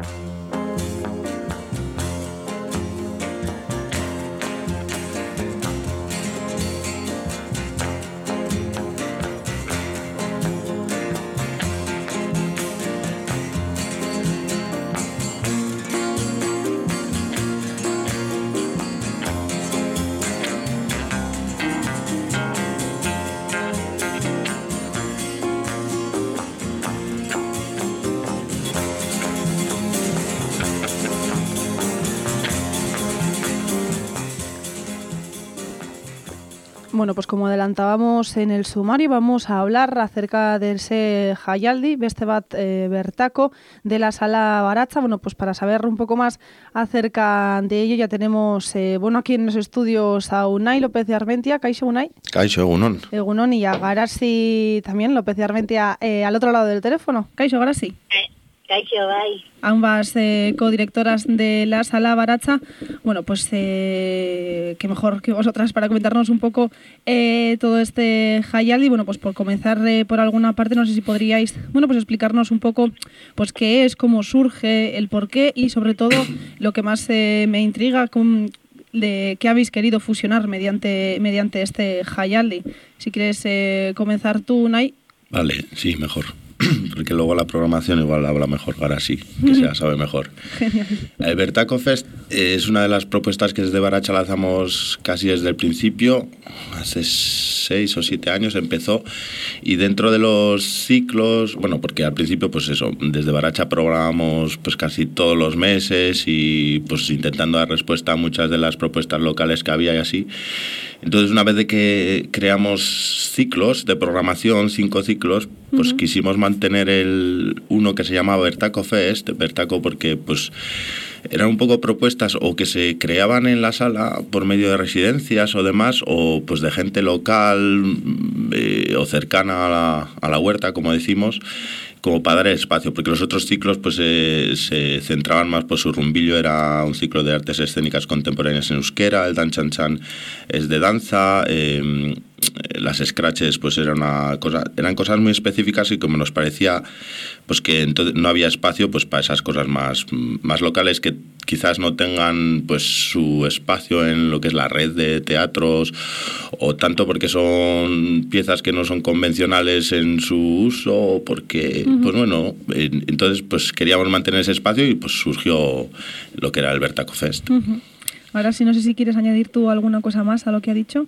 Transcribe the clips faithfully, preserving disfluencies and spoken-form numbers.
Bueno, pues como adelantábamos en el sumario, vamos a hablar acerca del ese Jaialdi, beste bat eh, bertako, de la Sala Baratza. Bueno, pues para saber un poco más acerca de ello, ya tenemos, eh, bueno, aquí en los estudios a Unai López de Armentia. Kaixo, Unai. Kaixo, egunon. Egunon, y a Garasi también, López de Armentia, eh, al otro lado del teléfono. Kaixo, Garasi. Kaixo, bai. Ambas eh, codirectoras de la Sala Baratza. Bueno, pues eh, qué mejor que vosotras para comentarnos un poco eh, todo este Jaialdi. Bueno, pues por comenzar eh, por alguna parte, no sé si podríais, bueno, pues explicarnos un poco pues qué es, cómo surge, el porqué y sobre todo lo que más eh, me intriga, con, de qué habéis querido fusionar mediante, mediante este Jaialdi. Si quieres eh, comenzar tú, Unai. Vale, sí, mejor. Porque luego la programación igual habla mejor, ahora sí, que se sabe mejor. Genial. El Bertako Fest es una de las propuestas que desde Baratza lanzamos casi desde el principio, hace seis o siete años empezó, y dentro de los ciclos, bueno, porque al principio pues eso, desde Baratza programamos pues casi todos los meses y pues intentando dar respuesta a muchas de las propuestas locales que había y así. Entonces, una vez de que creamos ciclos de programación, cinco ciclos, pues uh-huh. quisimos mantener el uno que se llamaba Bertako Fest, Bertako porque pues eran un poco propuestas o que se creaban en la sala por medio de residencias o demás, o pues de gente local eh, o cercana a la, a la huerta, como decimos, como para dar espacio, porque los otros ciclos pues eh, se centraban más, pues su rumbillo era un ciclo de artes escénicas contemporáneas en euskera, el Dan Chan Chan es de danza, eh, las scratches pues eran una cosa, eran cosas muy específicas y como nos parecía pues que entonces no había espacio pues para esas cosas más, más locales que quizás no tengan pues su espacio en lo que es la red de teatros, o tanto porque son piezas que no son convencionales en su uso, o porque uh-huh. pues bueno, entonces pues queríamos mantener ese espacio y pues surgió lo que era el Bertako Fest. Uh-huh. Ahora sí, no sé si quieres añadir tú alguna cosa más a lo que ha dicho.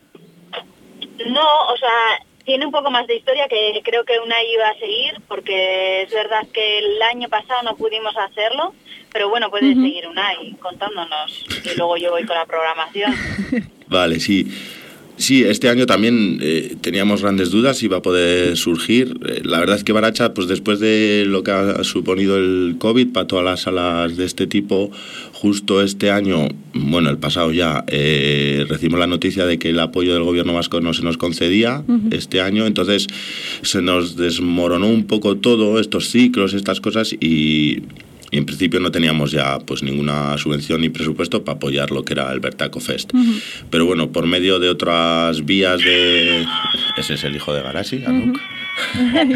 No, o sea, tiene un poco más de historia que creo que Unai iba a seguir, porque es verdad que el año pasado no pudimos hacerlo, pero bueno, puedes uh-huh. seguir Unai contándonos y luego yo voy con la programación. Vale, sí. Sí, este año también eh, teníamos grandes dudas si iba a poder surgir. Eh, la verdad es que Baratza, pues después de lo que ha suponido el COVID para todas las salas de este tipo, justo este año, bueno, el pasado ya, eh, recibimos la noticia de que el apoyo del gobierno vasco no se nos concedía uh-huh. este año, entonces se nos desmoronó un poco todo, estos ciclos, estas cosas, y... Y en principio no teníamos ya pues ninguna subvención ni presupuesto para apoyar lo que era el Bertako Fest. Uh-huh. Pero bueno, por medio de otras vías de... Ese es el hijo de Garasi, Anuk. Uh-huh.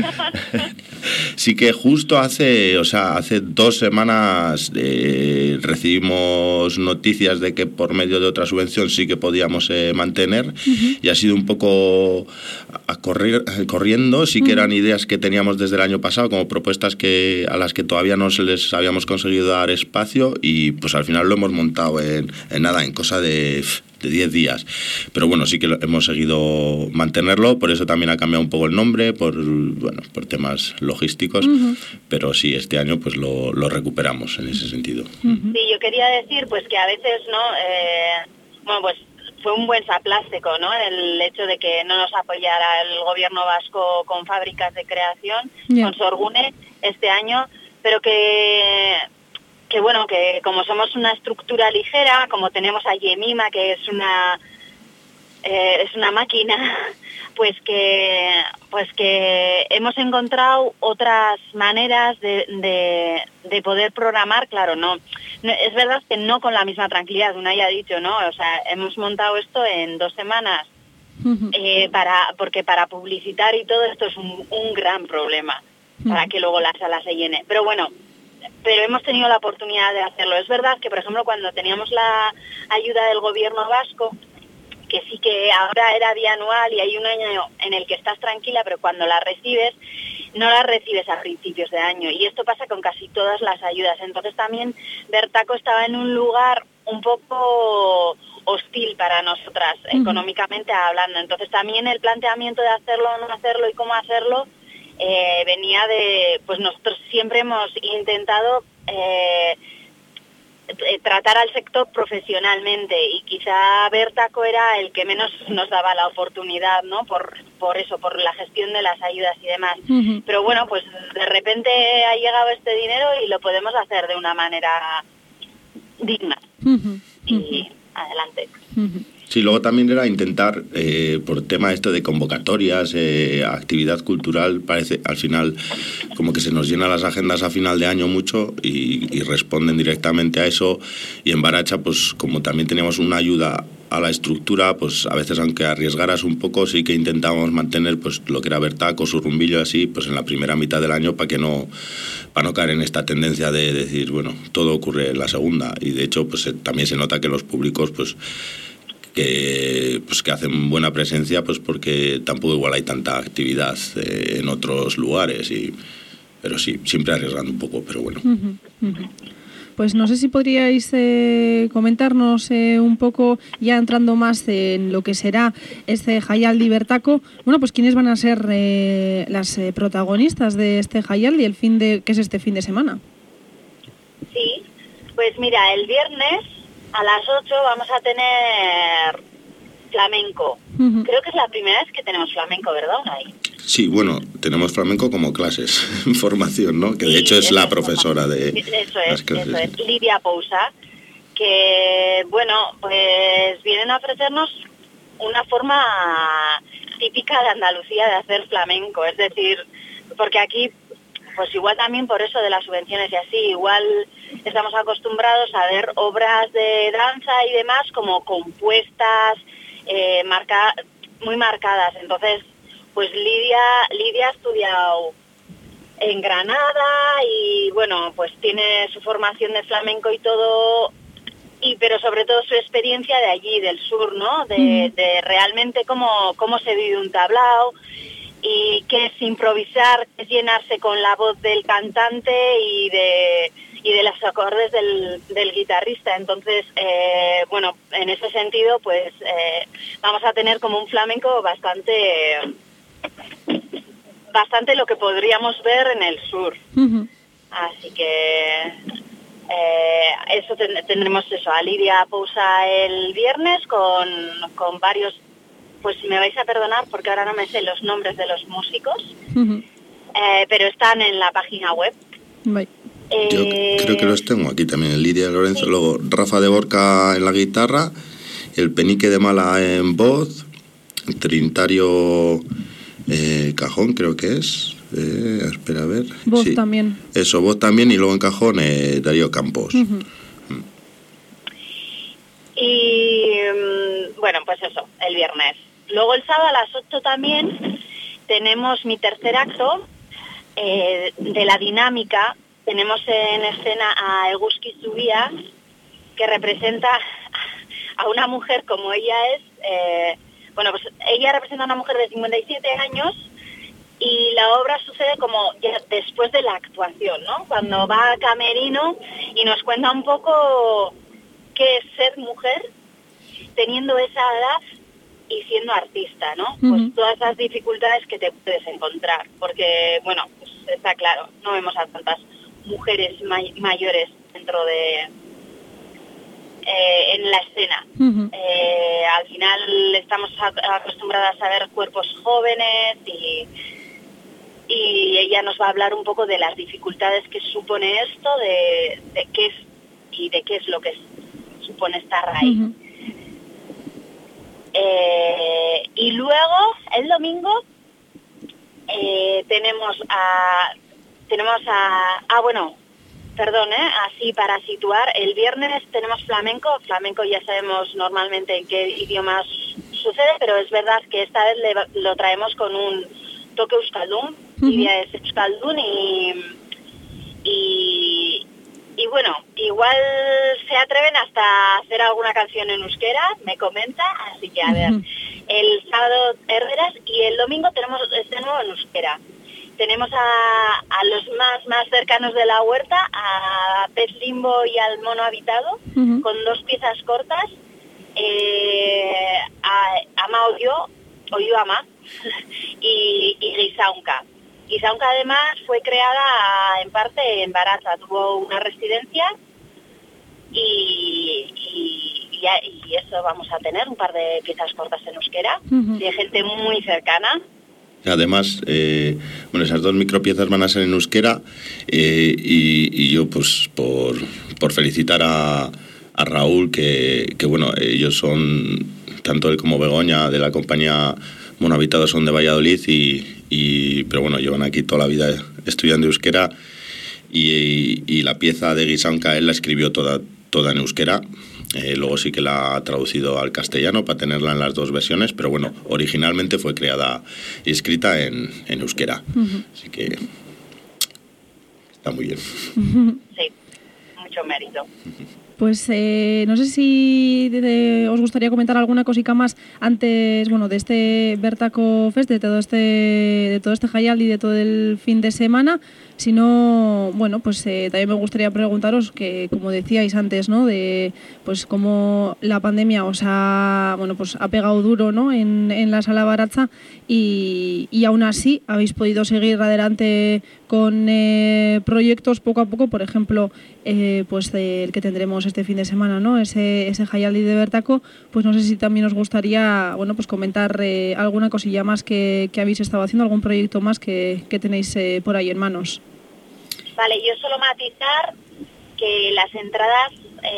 Sí que justo hace, o sea, hace dos semanas eh, recibimos noticias de que por medio de otra subvención sí que podíamos eh, mantener uh-huh. y ha sido un poco a correr, corriendo, sí que uh-huh. eran ideas que teníamos desde el año pasado como propuestas que a las que todavía no se les habíamos conseguido dar espacio y pues al final lo hemos montado en, en nada, en cosa de... de diez días, pero bueno, sí que lo, hemos seguido mantenerlo, por eso también ha cambiado un poco el nombre, por bueno, por temas logísticos, uh-huh. pero sí, este año pues lo, lo recuperamos en ese sentido. Uh-huh. Sí, yo quería decir pues que a veces, ¿no? Eh, bueno, pues fue un buen saplástico, ¿no? El hecho de que no nos apoyara el gobierno vasco con fábricas de creación, yeah. con Sorgune este año, pero que... que bueno, que como somos una estructura ligera, como tenemos a Yemima, que es una eh, es una máquina, pues que pues que hemos encontrado otras maneras de, de, de poder programar, claro, no, no es verdad que no con la misma tranquilidad, una ya ha dicho, ¿no? O sea, hemos montado esto en dos semanas, uh-huh. eh, para porque para publicitar y todo esto es un, un gran problema, uh-huh. para que luego la sala se llene. Pero bueno, pero hemos tenido la oportunidad de hacerlo. Es verdad que, por ejemplo, cuando teníamos la ayuda del gobierno vasco, que sí que ahora era bianual y hay un año en el que estás tranquila, pero cuando la recibes, no la recibes a principios de año. Y esto pasa con casi todas las ayudas. Entonces también Bertako estaba en un lugar un poco hostil para nosotras, uh-huh. económicamente hablando. Entonces también el planteamiento de hacerlo o no hacerlo y cómo hacerlo eh, venía de, pues nosotros siempre hemos intentado eh, tratar al sector profesionalmente, y quizá Bertako era el que menos nos daba la oportunidad, ¿no? Por, por eso, por la gestión de las ayudas y demás. Uh-huh. Pero bueno, pues de repente ha llegado este dinero y lo podemos hacer de una manera digna. Uh-huh. Y adelante. Uh-huh. Sí, luego también era intentar, eh, por tema esto de convocatorias, eh, actividad cultural, parece al final como que se nos llenan las agendas a final de año mucho y, y responden directamente a eso. Y en Baracha, pues como también teníamos una ayuda a la estructura, pues a veces aunque arriesgaras un poco, sí que intentábamos mantener pues lo que era Bertako, Surrumbillo, así, pues en la primera mitad del año para que no, para no caer en esta tendencia de decir, bueno, todo ocurre en la segunda. Y de hecho, pues también se nota que los públicos, pues que pues que hacen buena presencia, pues porque tampoco igual hay tanta actividad eh, en otros lugares, y pero sí, siempre arriesgando un poco, pero bueno. Uh-huh, uh-huh. Pues no sé si podríais eh, comentarnos eh, un poco, ya entrando más en lo que será este Jaialdi Bertako, bueno, pues quiénes van a ser eh, las eh, protagonistas de este Jaialdi, el fin de, que es este fin de semana. Sí, pues mira, el viernes a las ocho vamos a tener flamenco. Uh-huh. Creo que es la primera vez que tenemos flamenco, ¿verdad, Unai? Sí, bueno, tenemos flamenco como clases, formación, ¿no? Que de sí, hecho es la profesora de eso es, las clases. Eso es, Lidia Pousa, que, bueno, pues vienen a ofrecernos una forma típica de Andalucía de hacer flamenco. Es decir, porque aquí, pues igual también por eso de las subvenciones y así, igual estamos acostumbrados a ver obras de danza y demás como compuestas, eh, marca, muy marcadas. Entonces, pues Lidia, Lidia ha estudiado en Granada y bueno, pues tiene su formación de flamenco y todo, y pero sobre todo su experiencia de allí, del sur, ¿no? De, mm. de realmente cómo, cómo se vive un tablao y qué es improvisar, qué es llenarse con la voz del cantante y de y de los acordes del, del guitarrista. Entonces, eh, bueno, en ese sentido, pues eh, vamos a tener como un flamenco bastante... bastante lo que podríamos ver en el sur. Uh-huh. Así que eh, eso ten, tendremos eso, a Lidia Pousa el viernes con, con varios, pues me vais a perdonar porque ahora no me sé los nombres de los músicos, uh-huh. eh, pero están en la página web. Bye. Eh, Yo creo que los tengo aquí también, Lidia Lorenzo, sí. Luego Rafa de Borca en la guitarra, el Penique de Mala en voz, el Trinitario Eh, Cajón creo que es, eh, espera a ver. Voz sí. también. Eso, voz también, y luego en Cajón eh, Darío Campos. Uh-huh. Mm. Y bueno, pues eso, el viernes. Luego el sábado a las ocho también tenemos mi tercer acto eh, de la dinámica. Tenemos en escena a Eguski Zubia, que representa a una mujer como ella es. Eh, Bueno, pues ella representa a una mujer de cincuenta y siete años y la obra sucede como ya después de la actuación, ¿no? Cuando va a camerino y nos cuenta un poco qué es ser mujer teniendo esa edad y siendo artista, ¿no? Uh-huh. Pues todas las dificultades que te puedes encontrar, porque, bueno, pues está claro, no vemos a tantas mujeres may- mayores dentro de... Eh, en la escena. Uh-huh. Eh, al final estamos acostumbradas a ver cuerpos jóvenes y, y ella nos va a hablar un poco de las dificultades que supone esto, de, de qué es y de qué es lo que es, supone estar ahí. Uh-huh. Eh, y luego, el domingo, eh, tenemos a... tenemos a... Ah, bueno... Perdón, ¿eh? Así para situar, el viernes tenemos flamenco, flamenco ya sabemos normalmente en qué idiomas sucede, pero es verdad que esta vez le, lo traemos con un toque euskaldun, uh-huh. Lidia es euskaldun y, y, y bueno, igual se atreven hasta a hacer alguna canción en euskera, me comenta, así que a ver, el sábado herreras y el domingo tenemos este nuevo en euskera. Tenemos a, a los más más cercanos de la huerta, a Pez Limbo y al Mono Habitado, uh-huh. con dos piezas cortas, eh, a Ama Oyo, Oyo Ama, y, y Gizaunka. Gizaunka además fue creada en parte en Baratza, tuvo una residencia y, y, y, y eso vamos a tener, un par de piezas cortas en euskera, uh-huh. de gente muy cercana. Además, eh, bueno, esas dos micropiezas van a ser en euskera eh, y, y yo pues por, por felicitar a, a Raúl, que, que bueno, ellos son, tanto él como Begoña de la compañía Mono Habitado son de Valladolid, y, y, pero bueno, llevan aquí toda la vida estudiando euskera y, y, y la pieza de Gizaunka él la escribió toda, toda en euskera. Eh, luego sí que la ha traducido al castellano para tenerla en las dos versiones, pero bueno, originalmente fue creada y escrita en, en euskera. Uh-huh. Así que está muy bien. Uh-huh. Sí, mucho mérito. Uh-huh. Pues eh, no sé si de, de, os gustaría comentar alguna cosica más antes, bueno, de este Bertako Fest, de todo este, de todo este Jaialdi y de todo el fin de semana. Si no, bueno, pues eh, también me gustaría preguntaros que, como decíais antes, ¿no? De pues cómo la pandemia os ha, bueno, pues ha pegado duro, ¿no? En, en la Sala Baratza y, y aún así habéis podido seguir adelante con eh, proyectos poco a poco, por ejemplo, eh, pues el que tendremos este fin de semana, ¿no? Ese ese Jaialdi de Bertako. Pues no sé si también os gustaría, bueno, pues comentar eh, alguna cosilla más que, que habéis estado haciendo, algún proyecto más que, que tenéis eh, por ahí en manos. Vale, yo solo matizar que las entradas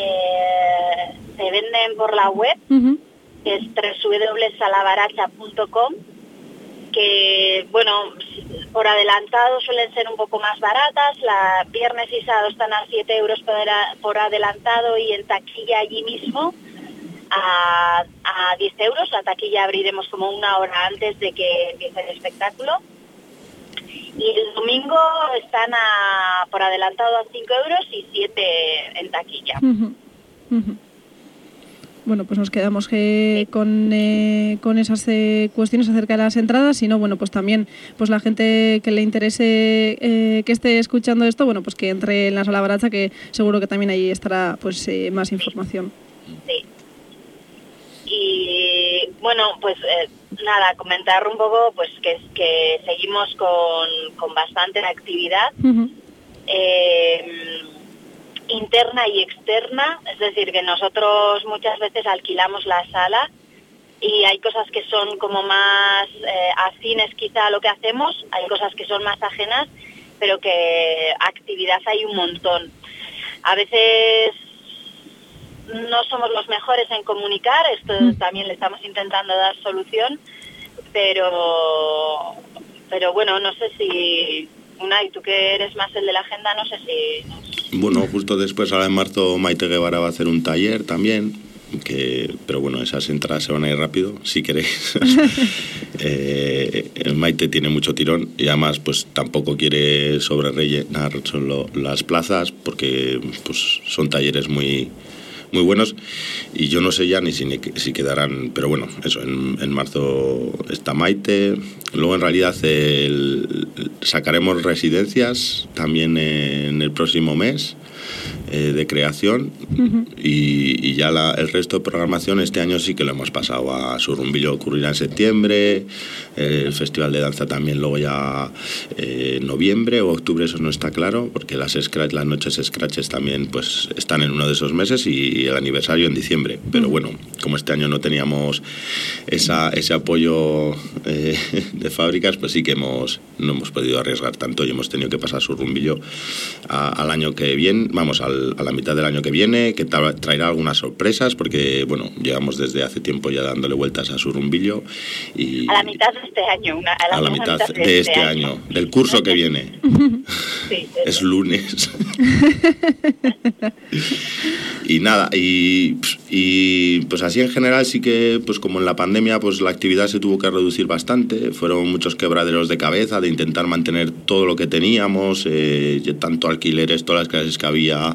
eh, se venden por la web, uh-huh. que es doble u doble u doble u punto salabaratza punto com, que, bueno, por adelantado suelen ser un poco más baratas. La viernes y sábado están a siete euros por, por adelantado y en taquilla allí mismo a, a diez euros. La taquilla abriremos como una hora antes de que empiece el espectáculo. Y el domingo están a, por adelantado a cinco euros y siete en taquilla. Uh-huh. Uh-huh. Bueno, pues nos quedamos eh, sí. con, eh, con esas eh, cuestiones acerca de las entradas. Y no, bueno, pues también pues la gente que le interese eh, que esté escuchando esto, bueno, pues que entre en la Sala Baratza, que seguro que también ahí estará pues eh, más información. Sí. Y bueno, pues eh, nada, comentar un poco pues que, que seguimos con, con bastante actividad uh-huh. eh, interna y externa, es decir, que nosotros muchas veces alquilamos la sala y hay cosas que son como más eh, afines quizá a lo que hacemos, hay cosas que son más ajenas, pero que actividad hay un montón. A veces no somos los mejores en comunicar, esto mm. también le estamos intentando dar solución, pero pero bueno, no sé si, Unai, tú que eres más el de la agenda, no sé si... Bueno, justo después, ahora en marzo, Maite Guevara va a hacer un taller también, que pero bueno, esas entradas se van a ir rápido, si queréis. eh, Maite tiene mucho tirón y además pues tampoco quiere sobrerellenar solo las plazas, porque pues son talleres muy... muy buenos, y yo no sé ya ni si, ni si quedarán, pero bueno, eso, en, en marzo está Maite. Luego en realidad el, sacaremos residencias también en el próximo mes eh, de creación, uh-huh. y, y ya la, el resto de programación este año sí que lo hemos pasado a Surrumbillo, ocurrirá en septiembre, eh, el Festival de Danza también luego ya eh, en noviembre o octubre, eso no está claro, porque las scratch, las noches scratches también pues están en uno de esos meses, y el aniversario en diciembre, pero uh-huh. bueno, como este año no teníamos esa, ese apoyo eh, de fábricas, pues sí que hemos no hemos podido arriesgar tanto y hemos tenido que pasar Surrumbillo a, al año que viene, vamos, al, a la mitad del año que viene, que tra- traerá algunas sorpresas, porque bueno, llevamos desde hace tiempo ya dándole vueltas a Surrumbillo y a la mitad de este año, una, a la, a la mitad, mitad de, de este, este año. año, del curso que viene. Sí, sí, es sí. lunes. Y nada, y, y pues así en general sí que, pues como en la pandemia, pues la actividad se tuvo que reducir bastante. Fueron muchos quebraderos de cabeza de intentar mantener todo lo que teníamos, eh, tanto alquileres, todas las clases que había,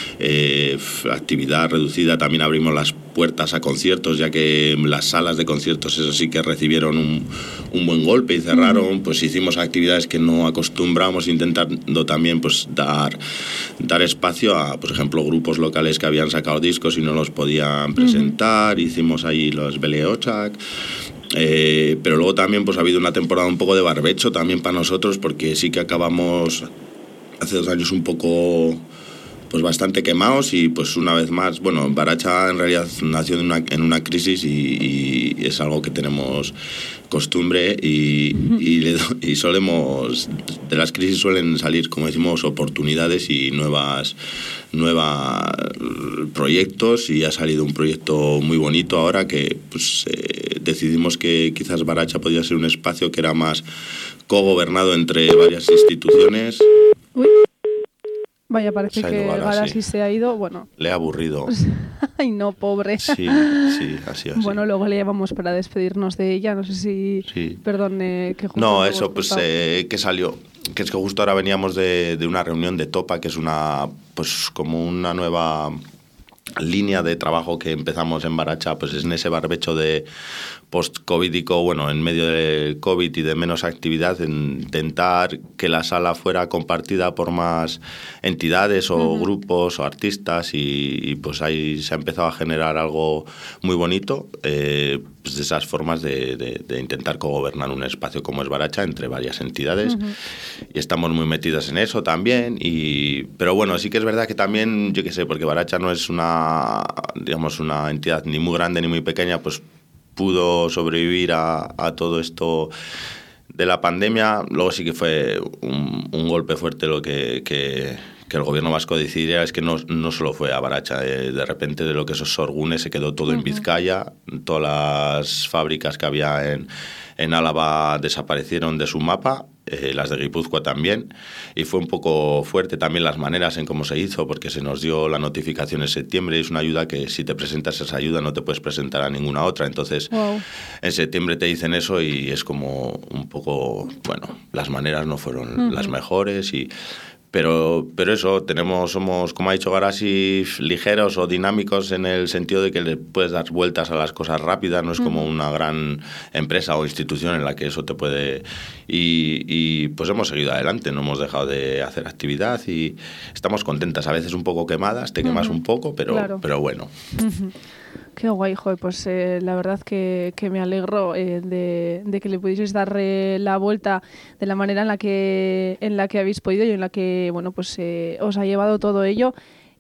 eh, actividad reducida. También abrimos las puertas a conciertos, ya que las salas de conciertos, eso sí que recibieron un, un buen golpe y cerraron. Pues hicimos actividades que no acostumbramos, intentando también pues dar, dar espacio a, por ejemplo, grupos locales que habían sacado discos y no los podían presentar. Uh-huh. Hicimos ahí los Beleochak. Eh, pero luego también pues ha habido una temporada un poco de barbecho también para nosotros, porque sí que acabamos hace dos años un poco pues bastante quemados y pues una vez más, bueno, Baracha en realidad nació en una, en una crisis y, y es algo que tenemos costumbre y, y, le, y solemos, de las crisis suelen salir, como decimos, oportunidades y nuevas, nuevas proyectos, y ha salido un proyecto muy bonito ahora que pues eh, decidimos que quizás Baracha podía ser un espacio que era más cogobernado entre varias instituciones. Uy. Vaya, parece que Garasi se ha ido, bueno. Le ha aburrido. Ay, no, pobre. Sí, sí, así, así. Bueno, luego le llamamos para despedirnos de ella, no sé si... Sí. Perdón, eh, que justo... No, eso, pues, eh, que salió... Que es que justo ahora veníamos de, de una reunión de Topa, que es una, pues, como una nueva línea de trabajo que empezamos en Baracha, pues en ese barbecho de post-covidico, bueno, en medio del COVID y de menos actividad, en intentar que la sala fuera compartida por más entidades o uh-huh. grupos o artistas, y, y pues ahí se ha empezado a generar algo muy bonito, eh, pues de esas formas de, de, de intentar cogobernar un espacio como es Baracha entre varias entidades, uh-huh. y estamos muy metidos en eso también, y pero bueno, sí que es verdad que también, yo qué sé, porque Baracha no es una, digamos, una entidad ni muy grande ni muy pequeña, pues pudo sobrevivir a, a todo esto de la pandemia. Luego sí que fue un, un golpe fuerte lo que, que, que el gobierno vasco decidiera, es que no, no solo fue a Baracha, de, de repente de lo que esos Sorgunes se quedó todo uh-huh. en Vizcaya, todas las fábricas que había en, en Álava desaparecieron de su mapa, eh, las de Guipúzcoa también, y fue un poco fuerte también las maneras en cómo se hizo, porque se nos dio la notificación en septiembre, y es una ayuda que si te presentas esa ayuda no te puedes presentar a ninguna otra, entonces wow. en septiembre te dicen eso y es como un poco, bueno, las maneras no fueron uh-huh. las mejores, y Pero, pero eso, tenemos, somos, como ha dicho Garasi, ligeros o dinámicos en el sentido de que le puedes dar vueltas a las cosas rápidas, no es como una gran empresa o institución en la que eso te puede... Y, y pues hemos seguido adelante, no hemos dejado de hacer actividad y estamos contentas, a veces un poco quemadas, te quemas uh-huh. un poco, pero, claro. pero bueno. Uh-huh. Qué guay, joder, pues eh, la verdad que, que me alegro eh, de, de que le pudieseis dar eh, la vuelta de la manera en la que en la que habéis podido y en la que bueno pues eh, os ha llevado todo ello.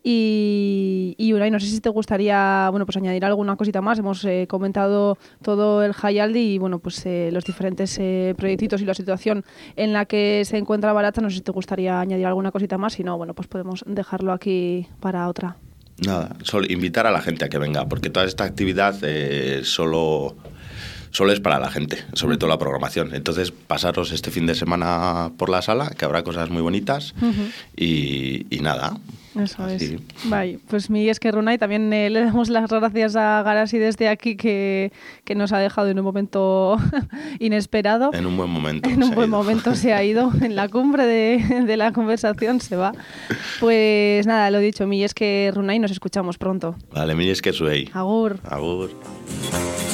Y, y Unai, no sé si te gustaría bueno pues añadir alguna cosita más. Hemos eh, comentado todo el Jaialdi y bueno pues eh, los diferentes eh, proyectitos y la situación en la que se encuentra Baracha. No sé si te gustaría añadir alguna cosita más, si no, bueno pues podemos dejarlo aquí para otra. Nada, solo invitar a la gente a que venga, porque toda esta actividad eh, solo, solo es para la gente, sobre todo la programación. Entonces, pasaros este fin de semana por la sala, que habrá cosas muy bonitas, uh-huh. y, y nada. Eso así. Es. Vale, pues mi es que Runay, también eh, le damos las gracias a Garasi desde aquí, que, que nos ha dejado en un momento inesperado. En un buen momento. En un buen ido. momento se ha ido, en la cumbre de, de la conversación se va. Pues nada, lo dicho, mi es que Runay, nos escuchamos pronto. Vale, mi es que Suey. Agur. Agur.